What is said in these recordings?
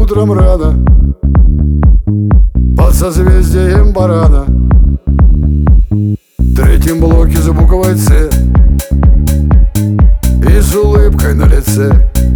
утром рано под созвездием барана в третьем блоке за буквой «Ц» и с улыбкой на лице.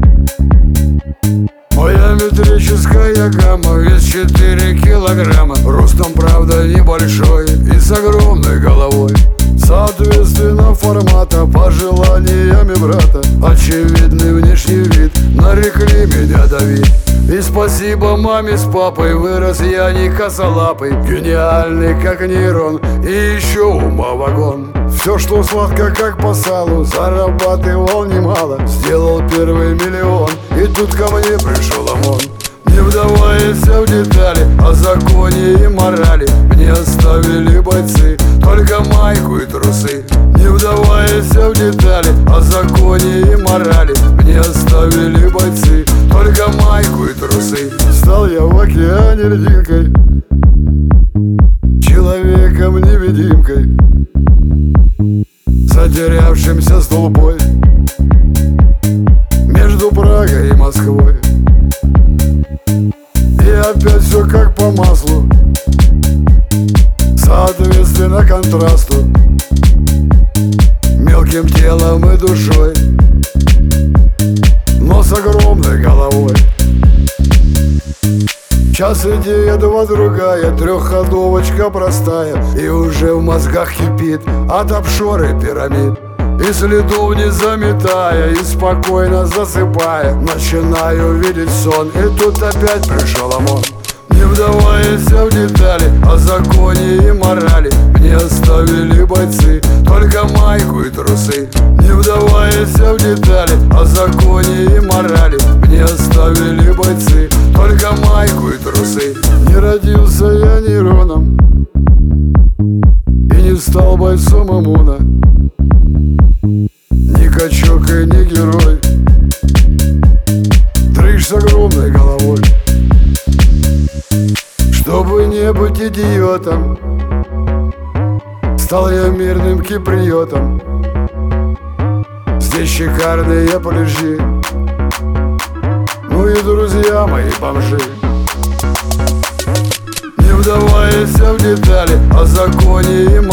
Моя метрическая гамма, вес 4 килограмма, ростом, правда, небольшой и с огромной головой. Соответственно формата, пожеланиями брата, очевидный внешний вид, нарекли меня Давид. И спасибо маме с папой, вырос я не косолапый, гениальный как нейрон и еще ума вагон. Все, что сладко, как по салу, зарабатывал немало, сделал первый миллион, и тут ко мне пришел ОМОН. Не вдаваясь в детали, о законе и морали, мне оставили бойцы только майку и трусы. Не вдаваясь в детали, о законе и морали, мне оставили бойцы только майку и трусы. Стал я в океане льдинкой, человеком-невидимкой, затерявшимся с толпой между Прагой и Москвой. И опять все как по маслу, соответственно контрасту, мелким телом и душой, но с огромной головой. Час идея, два другая, трехходовочка простая, и уже в мозгах кипит от обшоры пирамид. И следов не заметая, и спокойно засыпая, начинаю видеть сон, и тут опять пришел ОМОН. Не вдаваясь в детали, о законе и морали, мне оставили бойцы только майку и трусы. Не вдаваясь в детали, о законе и морали, мне оставили бойцы только майку и трусы. Не родился я нейроном и не стал бойцом ОМОНа, ни качок и ни герой, дрыщ с огромной головой. Чтобы не быть идиотом, стал я мирным киприотом. Здесь шикарные пляжи, ну и друзья мои бомжи. Не вдаваясь в детали, о законе и